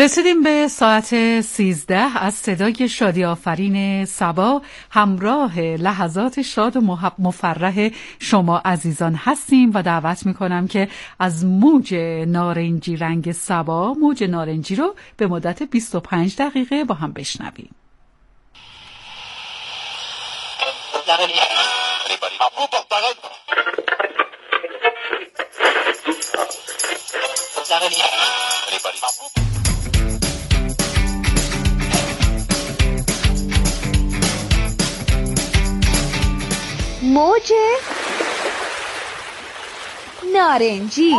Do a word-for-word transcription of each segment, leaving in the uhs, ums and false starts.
رسیدیم به ساعت سیزده. از صدای شادی آفرین صبا همراه لحظات شاد و مفرح شما عزیزان هستیم و دعوت میکنم که از موج نارنجی رنگ صبا، موج نارنجی رو به مدت بیست و پنج دقیقه با هم بشنویم. موج نارنجی.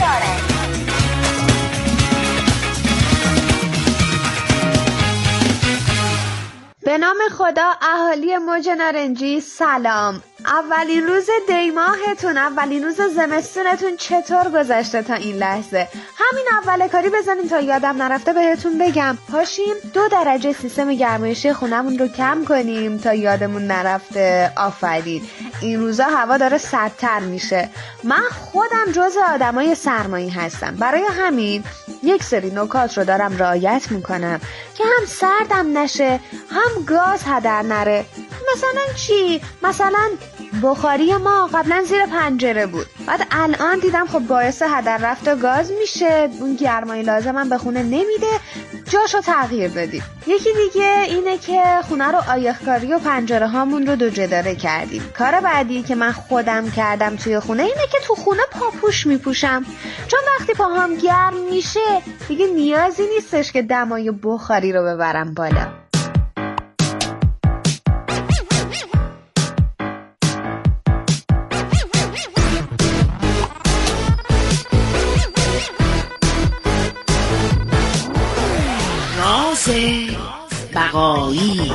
به نام خدا، اهالی موج نارنجی سلام. اولین روز دی ماهتون، اولین روز زمستونتون چطور گذشته تا این لحظه؟ همین اول کاری بزنین تا یادم نرفته بهتون بگم. پاشیم دو درجه سیستم گرمایشی خونمون رو کم کنیم تا یادمون نرفته. آفرین. این روزا هوا داره سردتر میشه. من خودم جز آدمای سرمایی هستم، برای همین یک سری نکات رو دارم رعایت میکنم که هم سردم نشه هم گاز هدر نره. مثلا چی؟ مثلا بخاری ما قبلا زیر پنجره بود، بعد الان دیدم خب باعث هدر رفت گاز میشه، اون گرمای لازمم به خونه نمیده، جاشو تغییر دادیم. یکی دیگه اینه که خونه رو آیخکاری و پنجره هامون رو دو جداره کردیم. کار بعدی که من خودم کردم توی خونه اینه که تو خونه پاپوش میپوشم، چون وقتی پاهام گرم میشه دیگه نیازی نیستش که دمای بخاری رو ببرم بالا. بقایی.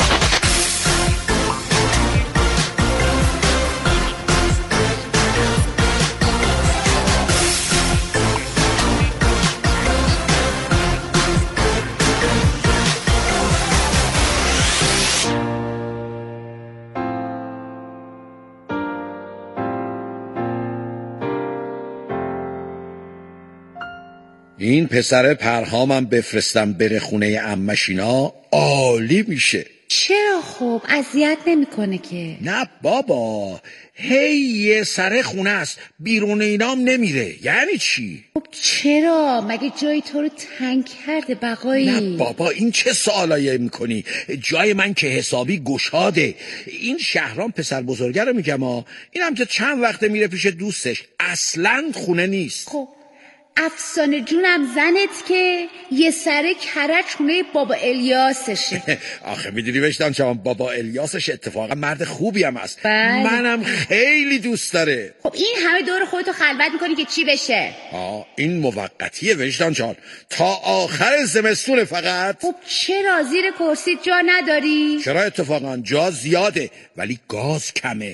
این پسر پرهامم بفرستم بره خونه عمشینا عالی میشه. چرا خب اذیت نمیکنه که؟ نه بابا، هی یه سر خونه است، بیرون اینام نمیره. یعنی چی؟ خب چرا؟ مگه جای تو رو تنگ کرده بقایی؟ نه بابا، این چه سوالایی میکنی؟ جای من که حسابی گشاده. این شهرام پسر بزرگه رو میگم ها، اینم که چند وقته میره پیش دوستش، اصلاً خونه نیست. خب افسانه جونم زنت که یه سره کرج خونه بابا الیاسشه. آخه میدونی وجدان جان، بابا الیاسش اتفاقا مرد خوبی هم هست. بله. منم خیلی دوست داره. خب این همه دور خودتو خلوت میکنی که چی بشه؟ آه این موقتیه وجدان جان، تا آخر زمستون فقط. خب چرا زیر کرسی جا نداری؟ چرا اتفاقا جا زیاده ولی گاز کمه.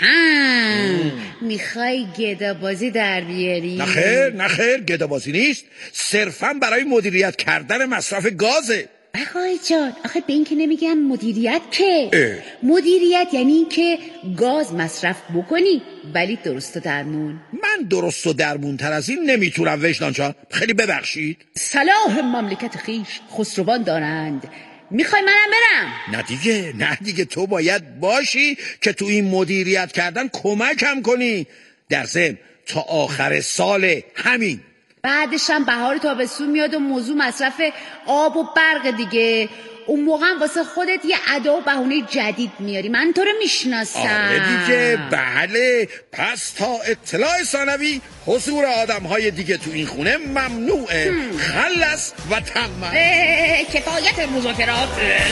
اها، میخوای گدابازی در بیاری؟ نخیر نخیر، گدابازی نیست، صرفا برای مدیریت کردن مصرف گازه. بقای جان، آخه به این که نمیگن مدیریت که اه. مدیریت یعنی این که گاز مصرف بکنی ولی درست و درمون. من درست و درمون تر از این نمیتونم وجدان جان، خیلی ببخشید. صلاح مملکت خیش خسروان دارند. میخوای منم برم؟ نه دیگه نه دیگه، تو باید باشی که تو این مدیریت کردن کمکم کنی. در ضمن تا آخر سال همین، بعدش هم بهار تابستون میاد و موضوع مصرف آب و برق دیگه. اون موقع هم واسه خودت یه ادا و بهونه جدید میاری. من تو رو میشناسم. آره دیگه، بله. پس تا اطلاع ثانوی حضور آدم های دیگه تو این خونه ممنوعه. خلص و تمام. کفایت مذاکرات.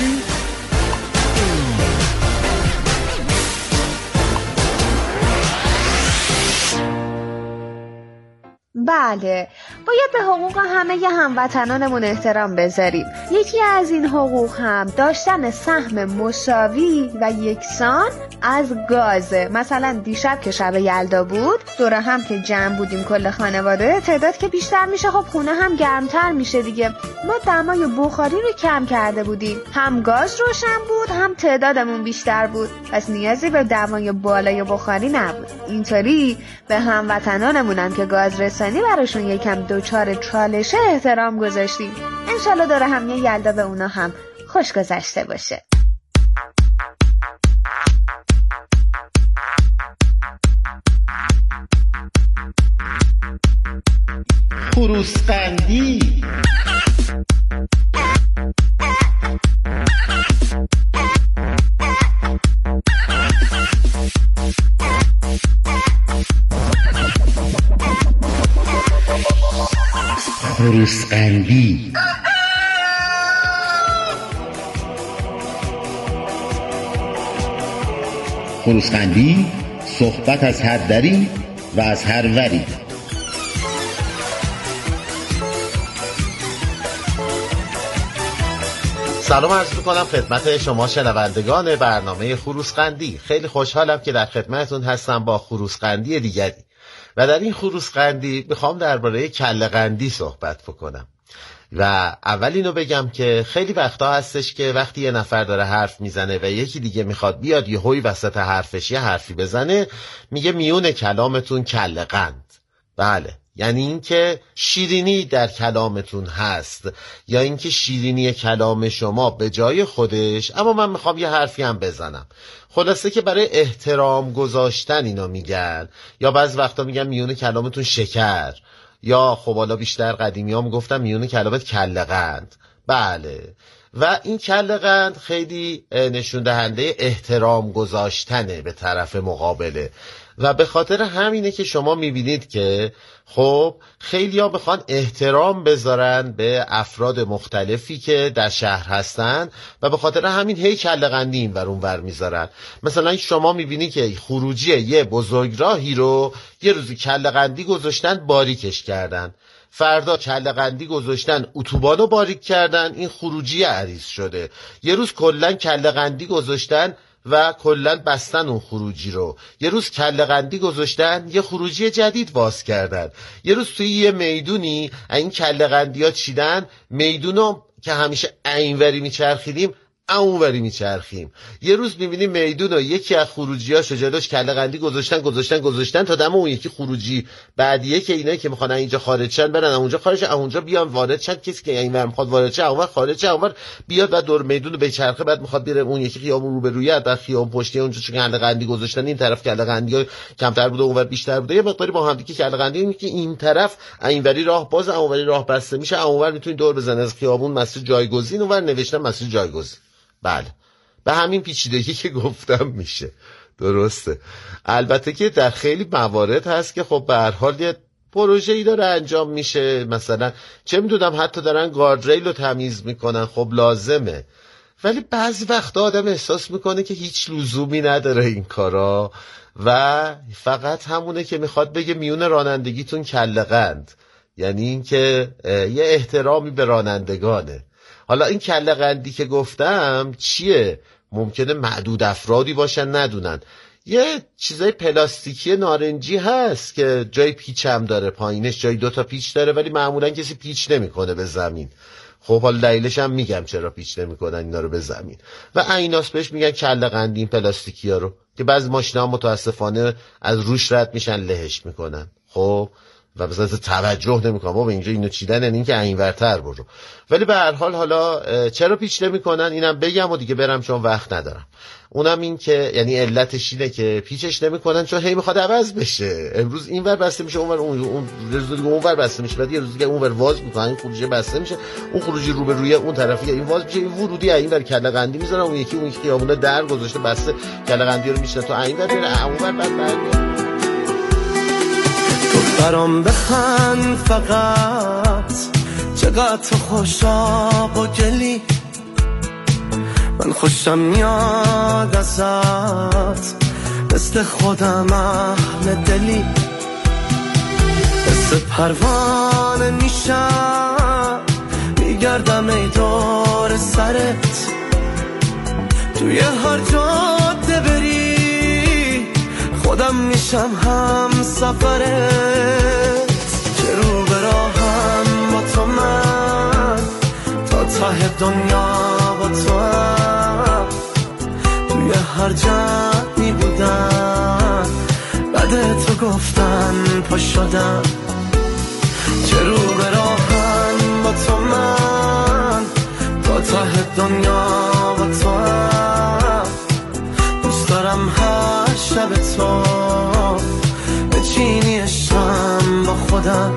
بله، باید به حقوق همه ی هموطنانمون احترام بذاریم. یکی از این حقوق هم داشتن سهم مساوی و یکسان از گازه. مثلا دیشب که شب یلدا بود، دوره هم که جمع بودیم کل خانواده، تعداد که بیشتر میشه خب خونه هم گرمتر میشه دیگه. ما دمای بخاری رو کم کرده بودیم، هم گاز روشن بود هم تعدادمون بیشتر بود، پس نیازی به دمای بالای بخاری نبود. اینطوری به هموطنانمون هم که گاز رسانی براشون یکم دو دوچار چالشه احترام گذاشتیم. انشالله دور هم یه یلدا به اونا هم خوش گذشته باشه. خروسقندی خروسقندی خروسقندی صحبت از هر دری و از هر وری. سلام عرض میکنم خدمت شما شنوندگان برنامه خروسقندی. خیلی خوشحالم که در خدمتتون هستم با خروسقندی دیگری و در این خروسقندی میخوام درباره کله قندی صحبت بکنم. و اول اینو بگم که خیلی وقتا هستش که وقتی یه نفر داره حرف میزنه و یکی دیگه میخواد بیاد یه هوی وسط حرفش یه حرفی بزنه، میگه میون کلامتون کله قند. بله، یعنی اینکه شیرینی در کلامتون هست یا اینکه شیرینی کلام شما به جای خودش، اما من میخوام یه حرفی هم بزنم. خلاصه که برای احترام گذاشتن اینا میگن، یا بعض وقتا میگن میون کلامتون شکر، یا خب حالا بیشتر قدیمی ها میگفتن میون کلامت کله قند. بله، و این کله قند خیلی نشون دهنده احترام گذاشتنه به طرف مقابله و به خاطر همینه که شما میبینید که خب خیلی ها بخوان احترام بذارن به افراد مختلفی که در شهر هستن و به خاطر همین هی کله قندی این ور اون ور میذارن. مثلا شما میبینی که خروجی یه بزرگراهی رو یه روزی کله قندی گذاشتن باریکش کردن، فردا کله قندی گذاشتن اتوبانو باریک کردن، این خروجی عریض شده. یه روز کلن کله قندی گذاشتن و کلن بستن اون خروجی رو. یه روز کله قندی گذاشتن یه خروجی جدید باز کردن. یه روز توی یه میدونی این کله قندی ها چیدن، میدونو که همیشه اینوری میچرخیدیم اونوری میچرخیم. یه روز میبینیم میدون و یکی از خروجی ها جلوش کله قندی گذاشتن گذاشتن گذاشتن تا دم اون یکی خروجی بعدیه که اینایی که میخوان اینجا خارج شن برن اونجا خارج شن، اونجا بیان وارد شن. کسی که اینور میخواد وارد شه اونور خارج شه، اونور بیاد و دور میدون رو بچرخه، بعد میخواد بره اون یکی خیابون رو به روی در خیابون پشتی اونجا چون کله قندی گذاشتن این طرف کله قندی کمتر بوده اونور بیشتر بوده، یه مقداری با هم دیگه کله قندی میگه که این طرف اینوری راه باز اونوری راه بسته میشه، اونور میتونی دور بزنی از خیابون مسیر جایگزین، اونور نوشتن مسیر جایگزین. بله، به همین پیچیدگی که گفتم میشه. درسته. البته که در خیلی موارد هست که خب به هر حال یه پروژه‌ای داره انجام میشه، مثلا چه میدونم حتی دارن گاردریل رو تمیز میکنن، خب لازمه. ولی بعضی وقتا آدم احساس میکنه که هیچ لزومی نداره این کارا و فقط همونه که میخواد بگه میون رانندگیتون کله قند، یعنی این که یه احترامی به رانندگانه. حالا این کله قندی که گفتم چیه؟ ممکنه معدود افرادی باشن ندونن. یه چیزای پلاستیکی نارنجی هست که جای پیچ هم داره، پایینش جای دوتا پیچ داره ولی معمولا کسی پیچ نمیکنه به زمین. خب حالا دلیلش هم میگم چرا پیچ نمیکنن اینا رو به زمین. و ایناس بهش میگن کله قندی این پلاستیکی ها رو که بعضی ماشینا متاسفانه از روش رد میشن لهش میکنن. خب و مثلا توجه نمیکنم بابا اینجا اینو چیدن، یعنی این که اینورتر برو. ولی به هر حال حالا چرا پیچ نمیکنن اینم بگم و دیگه برم چون وقت ندارم. اونم این که یعنی علتش اینه که پیچش نمیکنن چون هی میخواد عوض بشه. امروز اینور بسته میشه اونور اون اون روز دیگه اونور بسته میشه، بعد یه روز دیگه اونور واز میکنن، این خروجی بسته میشه، اون خروجی رو به روی اون طرفی این واز میشه، این ورودی اینور کله قندی میذارن، اون یکی اون خیابونه در گذاشته بسته کله قندی رو میشنه تو اینور میره اونور بعد بعد برام بخند فقط چقدر تو خوشاب و گلی، من خوشم میاد ازت مثل خودم اهل دلی، مثل پروانه میشم میگردم ای دور سرت، توی هر جاده بری خودم میشم هم سفرت، چه رو به راهم با تو من تا ته دنیا با تو هم، توی هر جمعی بودم بعد تو گفتن پا شدم، چه رو به راهم با تو من، تا ته دنیا با تو هم. دوست دارم هر شب تو بچینی شم با خودم.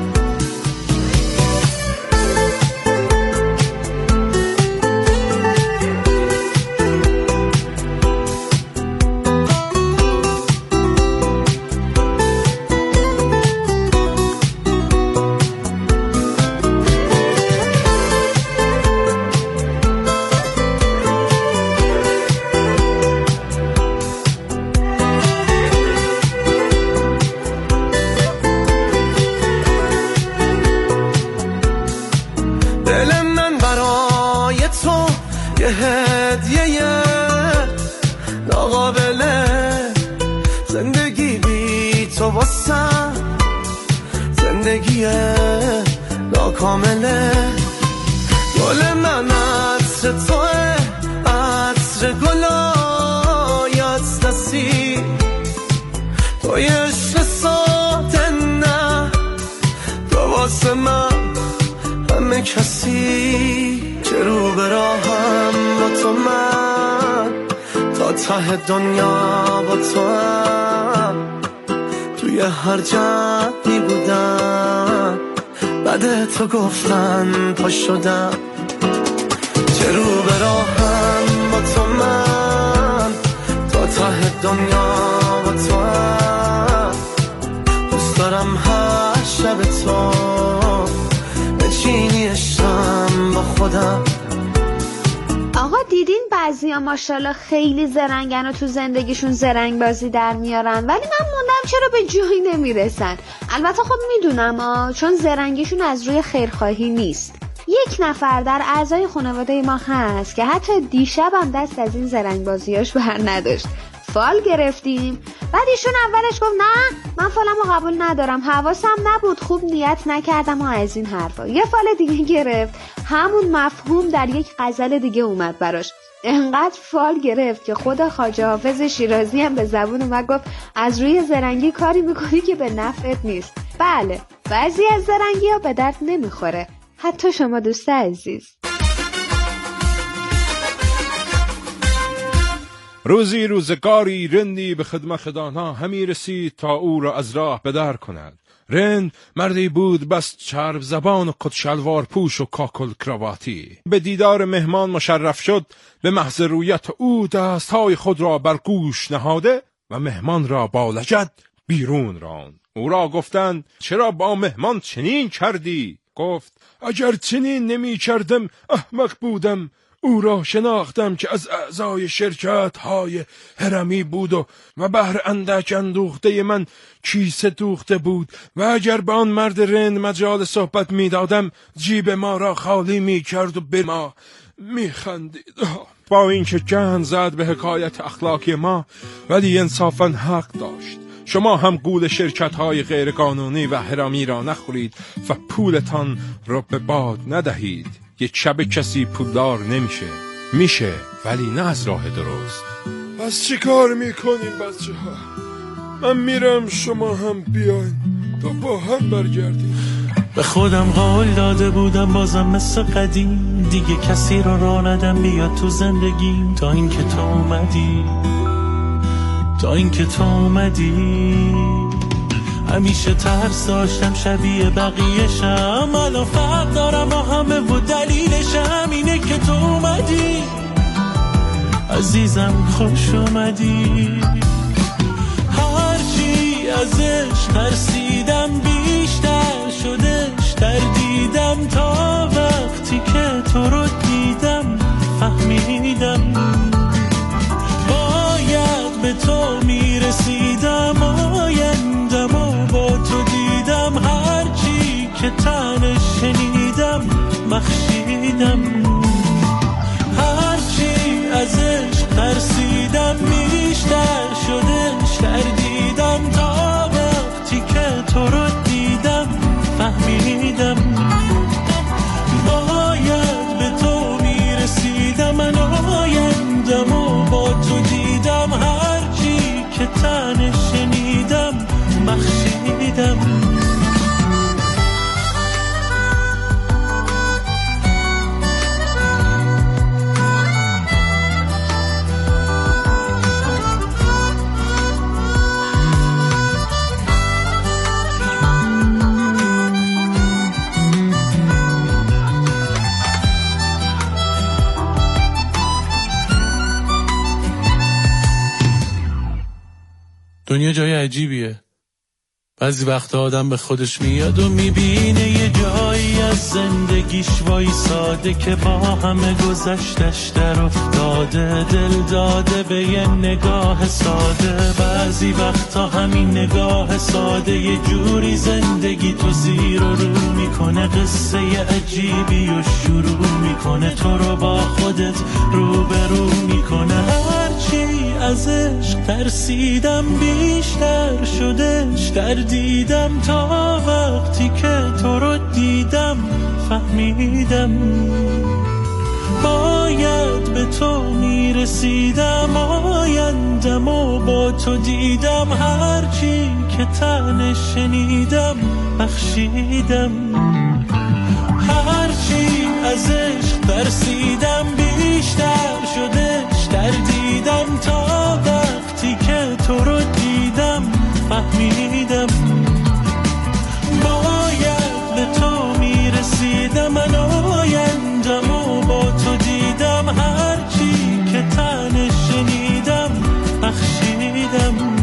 هدیه ناقابله، زندگی بی تو واسم زندگی ناکامله. گل من عطر توه، عطر گلای از دستی، توی عشق ساده نه، تو واسه من همه کسی. چه رو به راهم با تو من، تا ته دنیا با تو هم. توی هر جمعی بودم، بعد تو گفتن پا شدم. چه رو به راهم با تو من، تا ته دنیا با تو هم. دوست دارم هر شب تو بچینی شم با خودم. آقا دیدین بعضیا ماشاءالله خیلی زرنگن و تو زندگیشون زرنگ بازی در میارن، ولی من موندم چرا به جایی نمیرسن. البته خب میدونم آ، چون زرنگیشون از روی خیرخواهی نیست. یک نفر در اعضای خانواده ما هست که حتی دیشب هم دست از این زرنگ بازیاش بر نداشت. فال گرفتیم، بعد ایشون اولش گفت نه من فالمو قبول ندارم، حواسم نبود، خوب نیت نکردم و از این حرفا. یه فال دیگه گرفت، همون مفهوم در یک غزل دیگه اومد براش. انقدر فال گرفت که خود خواجه حافظ شیرازی هم به زبون اومد گفت از روی زرنگی کاری میکنی که به نفعت نیست. بله، بعضی از زرنگی ها به درد نمیخوره، حتی شما دوست عزیز. روزی روزگاری رندی به خدمت خدانا همی رسید تا او را از راه بدر کند. رند مردی بود بس چرب زبان و کت شلوار پوش و کاکل کرواتی. به دیدار مهمان مشرف شد، به محض رویت او دستهای خود را بر گوش نهاده و مهمان را با لجد بیرون راند. او را گفتند چرا با مهمان چنین کردی؟ گفت اگر چنین نمی کردم احمق بودم. او را شناختم که از اعضای شرکت های هرمی بود و و بهر اندک اندوخته من کیسه دوخته بود و اگر به آن مرد رند مجال صحبت می دادم جیب ما را خالی می کرد و به ما می خندید. با اینکه گند زد به حکایت اخلاقی ما، ولی انصافا حق داشت. شما هم گول شرکت های غیر قانونی و هرمی را نخورید و پولتان را به باد ندهید. یک شب کسی پولدار نمیشه، میشه ولی نه از راه درست. پس چی کار میکنیم بچه ها؟ من میرم، شما هم بیاین تا با هم برگردیم. به خودم قول داده بودم بازم مثل قدیم، دیگه کسی رو راه ندم بیاد تو زندگیم، تا اینکه تو اومدی، تا اینکه تو اومدی. همیشه ترس داشتم شبیه بقیه‌شم، الان فرق دارم با همه و دلیلشم اینه که تو اومدی عزیزم، خوش اومدی. هرچی ازش ترسیدم بیشتر شدش تردیدم، تا وقتی که تو رو دیدم فهمیدم باید به تو میرسیدم، آیندم و با تو دیدم، هرچی که تنش شنیدم بخشیدم. هرچی ازش ترسیدم بیشتر شد دنیا جای عجیبیه. بعضی وقتا آدم به خودش میاد و میبینه یه جایی از زندگیش وای ساده که با همه گذشتش در افتاده، دل داده به یه نگاه ساده. بعضی وقتا همین نگاه ساده یه جوری زندگی تو زیر و رو میکنه، قصه عجیبی و شروع میکنه، تو رو با خودت رو به رو میکنه. هرچی از عشق ترسیدم بیشتر شدش، در دیدم تا وقتی که تو رو دیدم فهمیدم باید به تو میرسیدم، آیندم و با تو دیدم، هرچی که تنش شنیدم بخشیدم. هرچی از عشق ترسیدم بیشتر شدش، در دیدم تا وقتی که تو رو دیدم فهمیدم باید به تو میرسیدم، من آیندم و با تو دیدم، هرچی که تنش شنیدم بخشیدم.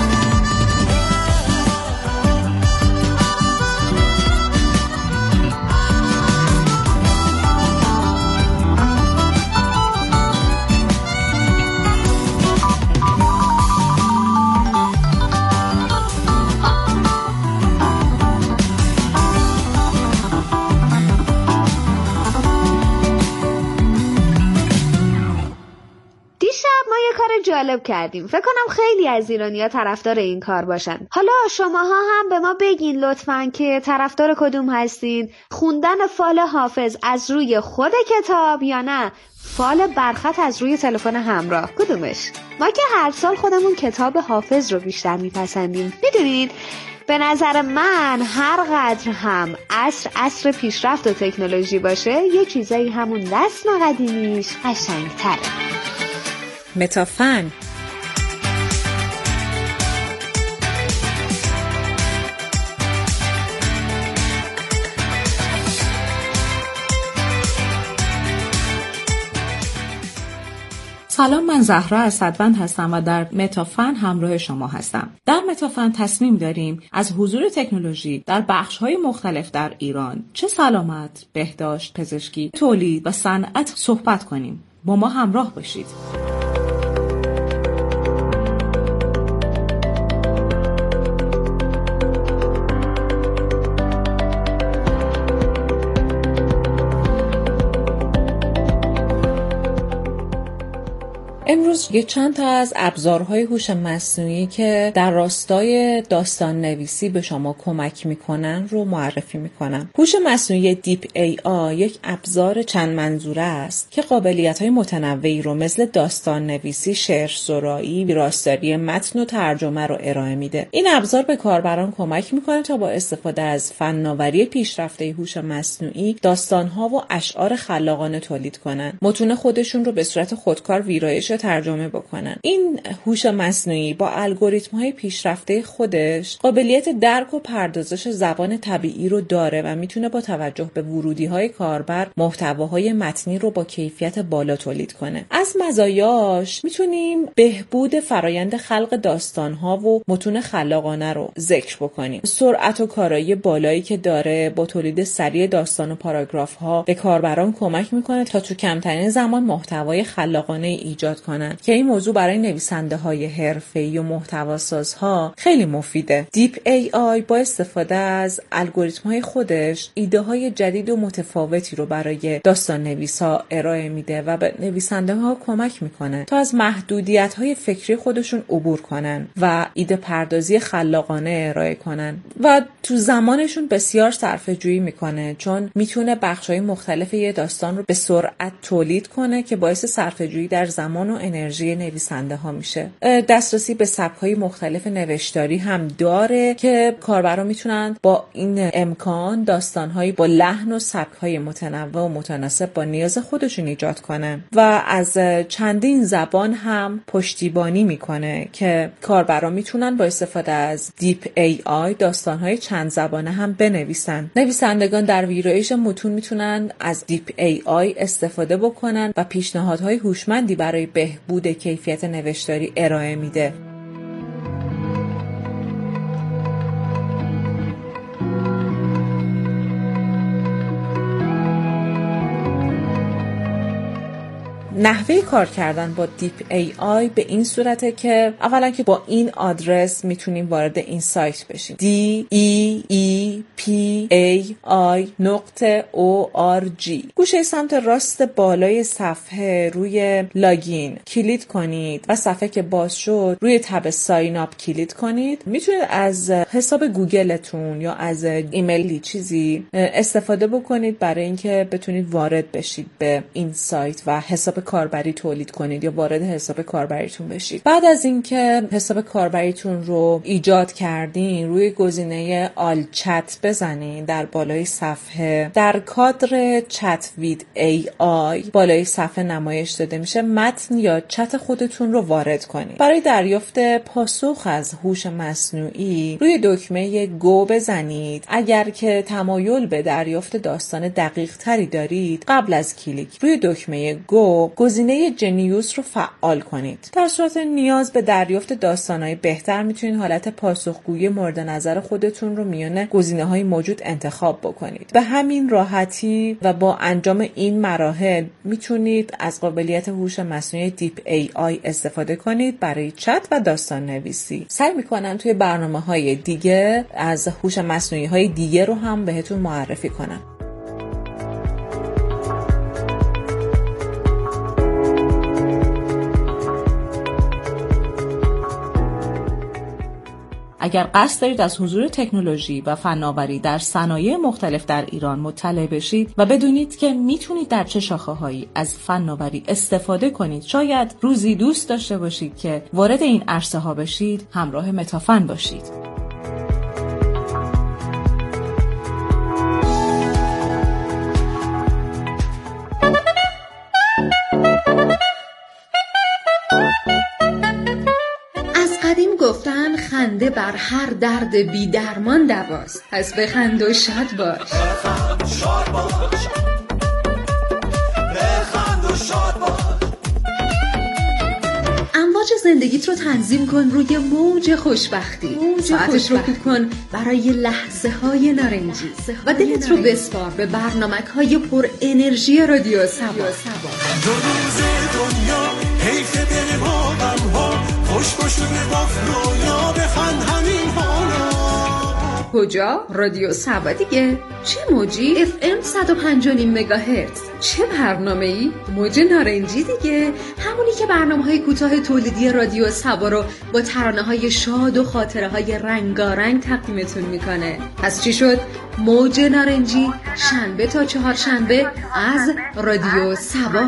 جالب کردیم. فکر کنم خیلی از ایرانی‌ها طرفدار این کار باشن. حالا شماها هم به ما بگین لطفاً که طرفدار کدوم هستین؟ خوندن فال حافظ از روی خود کتاب یا نه فال برخط از روی تلفن همراه؟ کدومش؟ ما که هر سال خودمون کتاب حافظ رو بیشتر میپسندیم. میدونید به نظر من هر قدر هم عصر عصر پیشرفت و تکنولوژی باشه، یه چیزایی همون رسم قدیمیش قشنگ‌تره. متافن. سلام، من زهرا اسدوند هستم و در متافن همراه شما هستم. در متافن تصمیم داریم از حضور تکنولوژی در بخش‌های مختلف در ایران، چه سلامت، بهداشت، پزشکی، تولید و صنعت صحبت کنیم. با ما همراه باشید. امروز یه چند تا از ابزارهای هوش مصنوعی که در راستای داستان نویسی به شما کمک میکنن رو معرفی میکنم. هوش مصنوعی دیپ ای آی یک ابزار چند منظوره است که قابلیت‌های متنوعی رو مثل داستان نویسی، شعر سرایی، ویراستاری متن و ترجمه رو ارائه میده. این ابزار به کاربران کمک میکنه تا با استفاده از فناوری پیشرفته هوش مصنوعی داستان‌ها و اشعار خلاقانه تولید کنن، متون خودشون رو به صورت خودکار ویرایش ترجمه بکنن. این هوش مصنوعی با الگوریتم‌های پیشرفته خودش قابلیت درک و پردازش زبان طبیعی رو داره و میتونه با توجه به ورودی‌های کاربر محتواهای متنی رو با کیفیت بالا تولید کنه. از مزایاش میتونیم بهبود فرایند خلق داستان‌ها و متون خلاقانه رو ذکر بکنیم. سرعت و کارایی بالایی که داره با تولید سریع داستان و پاراگراف‌ها به کاربران کمک میکنه تا تو کمترین زمان محتوای خلاقانه ایجاد کنن که این موضوع برای نویسنده‌های حرفه‌ای و محتواسازها خیلی مفیده. دیپ ای آی با استفاده از الگوریتم‌های خودش ایده‌های جدید و متفاوتی رو برای داستان نویسا ارائه میده و به نویسنده‌ها کمک میکنه تا از محدودیت‌های فکری خودشون عبور کنن و ایده پردازی خلاقانه ارائه کنن و تو زمانشون بسیار صرفه‌جویی میکنه، چون میتونه بخش‌های مختلف یه داستان رو به سرعت تولید کنه که باعث صرفه‌جویی در زمان و انرژی نویسنده ها میشه. دسترسی به سبک‌های مختلف نوشتاری هم داره که کاربران میتونن با این امکان داستان‌هایی با لحن و سبک‌های متنوع و متناسب با نیاز خودشون ایجاد کنن و از چندین زبان هم پشتیبانی میکنه که کاربران میتونن با استفاده از دیپ ای آی داستان‌های چند زبانه هم بنویسن. نویسندگان در ویرایش متون میتونن از دیپ ای آی استفاده بکنن و پیشنهادهای هوشمندی برای بهبود کیفیت نوشتاری ارائه میده. نحوه کار کردن با دیپ ای آی به این صورته که اولا که با این آدرس میتونیم وارد این سایت بشیم دی ای ای پی ای آی نقطه او آر جی. گوشه سمت راست بالای صفحه روی لاگین کلیک کنید و صفحه که باز شد روی تب ساین اپ کلیک کنید. میتونید از حساب گوگلتون یا از ایمیلی چیزی استفاده بکنید برای اینکه بتونید وارد بشید به این سایت و حساب کاربری تولید کنید یا وارد حساب کاربریتون بشید. بعد از اینکه حساب کاربریتون رو ایجاد کردین روی گزینه آل چت بزنید در بالای صفحه. در کادر چت وید ای آی بالای صفحه نمایش داده میشه متن یا چت خودتون رو وارد کنید. برای دریافت پاسخ از هوش مصنوعی روی دکمه گو بزنید. اگر که تمایل به دریافت داستان دقیق تری دارید قبل از کلیک روی دکمه گو گزینه جنیوس رو فعال کنید. در صورت نیاز به دریافت داستانهای بهتر میتونید حالت پاسخگویی مورد نظر خودتون رو میان گزینه‌های موجود انتخاب بکنید. به همین راحتی و با انجام این مراحل میتونید از قابلیت هوش مصنوعی دیپ ای آی استفاده کنید برای چت و داستان نویسی. سعی میکنم توی برنامه‌های دیگه از هوش مصنوعی های دیگه رو هم بهتون معرفی کنم. اگر قصد دارید از حضور تکنولوژی و فناوری در صنایع مختلف در ایران مطلع بشید و بدونید که میتونید در چه شاخه‌هایی از فناوری استفاده کنید، شاید روزی دوست داشته باشید که وارد این عرصه ها بشید، همراه متافن باشید. گفتن خنده بر هر درد بی درمان دواست. پس بخند و شاد باش. بخند و شاد باش. بخند و شاد باش. امواج زندگیت رو تنظیم کن روی موج خوشبختی. ساعتش رو کوک کن برای لحظه های نارنجی و دلت رو بسپار به برنامک های پر انرژی رادیو سبا. دو روز دنیا حیف دل ما غم ها خوش باش و بباف رویا بخند همین حالا. کجا؟ رادیو سبا دیگه. چه موجی؟ اف ام صد و پنج و نیم مگاهرتز. چه برنامه‌ای؟ موج نارنجی دیگه. همونی که برنامه‌های کوتاه تولیدی رادیو سبا رو با ترانه‌های شاد و خاطره‌های رنگارنگ تقدیمتون میکنه. پس چی شد؟ موج نارنجی شنبه تا چهارشنبه از رادیو سبا.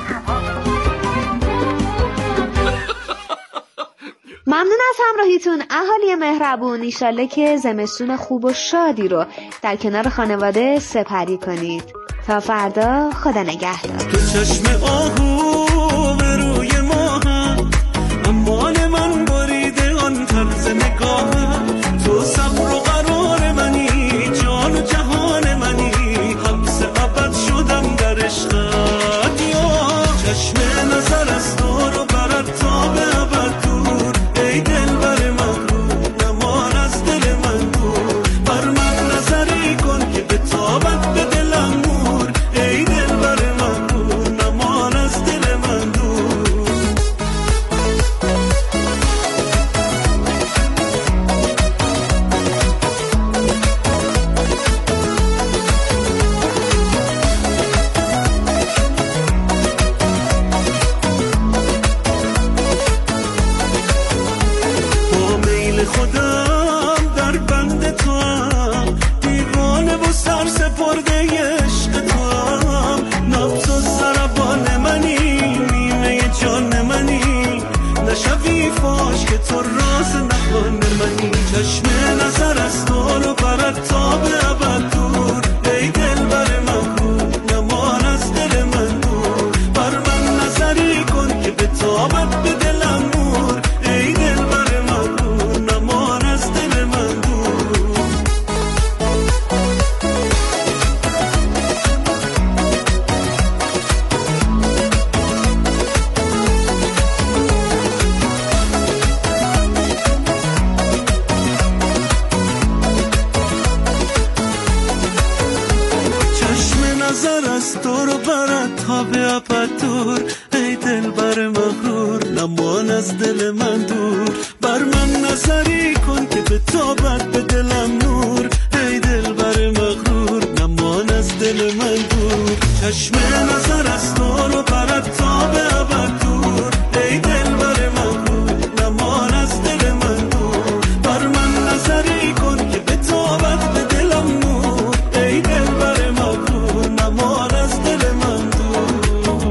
ممنون از همراهیتون اهالی مهربون. ایشالله که زمستون خوب و شادی رو در کنار خانواده سپری کنید. تا فردا، خدا نگهدار. تو چشم آهو به روی ما هم امان من بریده آن طرز نگاهم. تو صبر و قرار منی جان و جهان منی حبس ابد شدم در عشقت. یا چشم نظر از تو رو برد تا به ابد دور. ای دل بر مغرور نمان از دل من دور. بر من نظری کن که به تابت به دلم نور. ای دل بر مغرور نمان از دل من دور. خودم در بند تو هم دیوانه و سر سپرده عشق تو هم. نبض و ضربان منی نیمه جان منی نشوی فاش که تو راز نهان منی. چشم نظر از تو رو برد تا به ابد دور. ای دل بر مغرور نمان از دل من دور. بر من نظری کن که به تابت به دلم نور. ای دل بر مغرور نمان از دل من دور. چشم نظر از تو رو برد تا به ابد دور. از دل من دور. بر من نظری کن که به تابت به دلم نور. ای دل بر مغرور نمان از دل من دور. چشم نظر از تو رو برد تا به ابد دور. ای دل بر مغرور نمان از دل من دور. بر من نظری کن که به تابت به دلم نور. ای دل بر مغرور نمان از دل من دور.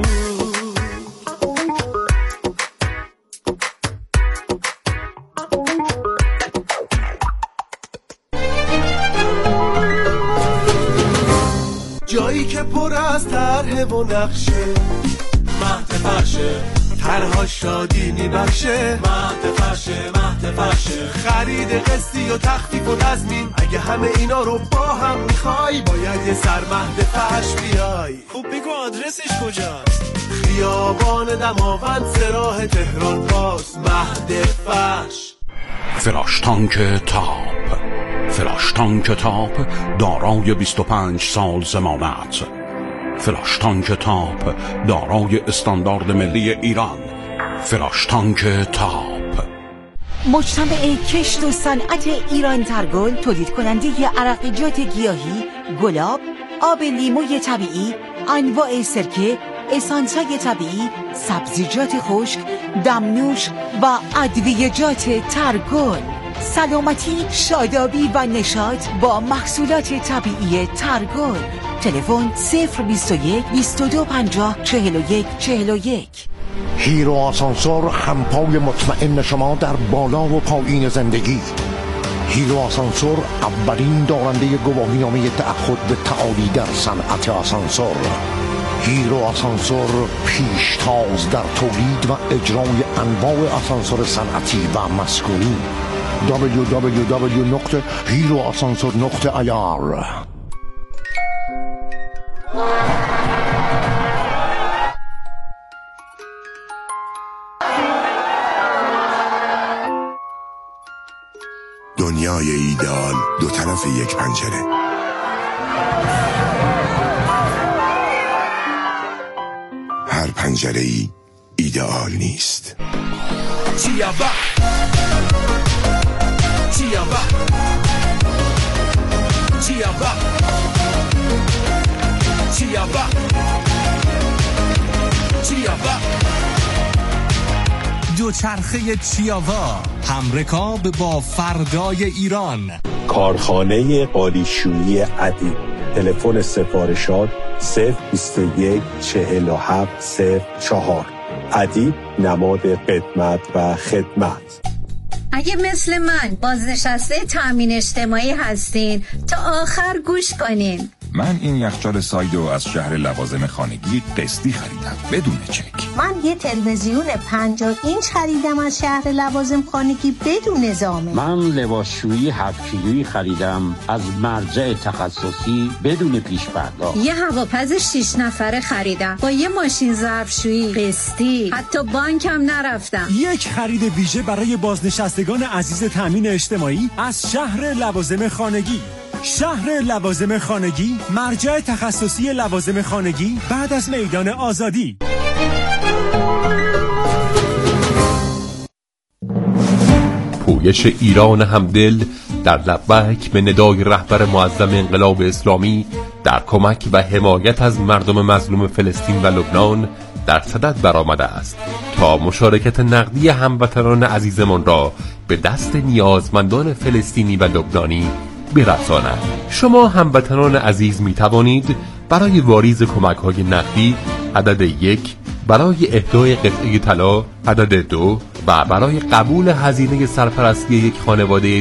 جایی که پر از طرح و نقشه، مهد فرشه، طرها شادی میبخشه، مهد فرشه، مهد فرشه، خرید قسطی و تخفیف و تضمین. اگه همه اینا رو با هم میخوای باید یه سر مهد فرش بیای. خب بگو آدرسش کجاست؟ خیابان دماوند سراح تهران باز، مهد فرش. فلاش تانک تاپ، فلاش تانک تاپ دارای بیست و پنج سال ضمانت. فلاش تانک تاپ دارای استاندارد ملی ایران. فلاش تانک تاپ. مجتمع کشت و صنعت ایران ترگل تولید کننده عرقیات گیاهی، گلاب، آب لیموی طبیعی، انواع سرکه، اسانس‌های طبیعی، سبزیجات خشک، دمنوش و ادویه‌جات ترگل. سلامتی، شادابی و نشاط با محصولات طبیعی ترگل. تلفن صفر بیست و یک بیست و دو پنجاه چهل و یک چهل و یک. هیرو آسانسور، همپای مطمئن شما در بالا و پایین زندگی. هیرو آسانسور اولین دارنده گواهینامه تعهد به تعالی در صنعت آسانسور. هیرو آسانسور پیشتاز در تولید و اجرای انواع آسانسور صنعتی و مسکونی. دبلیو دبلیو دبلیو نقطه هیرو آسانسور نقطه آی آر. دنیای ایدئال دو طرف یک پنجره. هر پنجره ای ایدئال نیست. چیابا چیابا چیابا چیابا چیابا دوچرخه چیاوا، همرکاب با فردای ایران. کارخانه قالیشویی ادیب. تلفن سفارشات صفر بیست و یک چهل و هفت صفر چهار. ادیب نماد قدمت و خدمت. اگه مثل من بازنشسته تامین اجتماعی هستین تا آخر گوش کنین. من این یخچال سایدو از شهر لوازم خانگی قسطی خریدم بدون چک. من یه تلویزیون پنجاه اینچ خریدم از شهر لوازم خانگی بدون نظامه. من لباسشویی هفت کیلویی خریدم از مرجع تخصصی بدون پیش پرداخت. یه هواپز شش نفره خریدم با یه ماشین ظرفشویی قسطی، حتی بانکم نرفتم. یک خرید ویژه برای بازنشستگان عزیز تامین اجتماعی از شهر لوازم خانگی. شهر لوازم خانگی، مرجع تخصصی لوازم خانگی بعد از میدان آزادی. پویش ایران همدل در لبک به ندای رهبر معظم انقلاب اسلامی در کمک و حمایت از مردم مظلوم فلسطین و لبنان در صدد برآمده است تا مشارکت نقدی هموطنان عزیزمان را به دست نیازمندان فلسطینی و لبنانی برساند. شما هموطنان عزیز می توانید برای واریز کمک های نقدی عدد یک، برای اهدای قطعه طلا عدد دو و برای قبول هزینه سرپرستی یک خانواده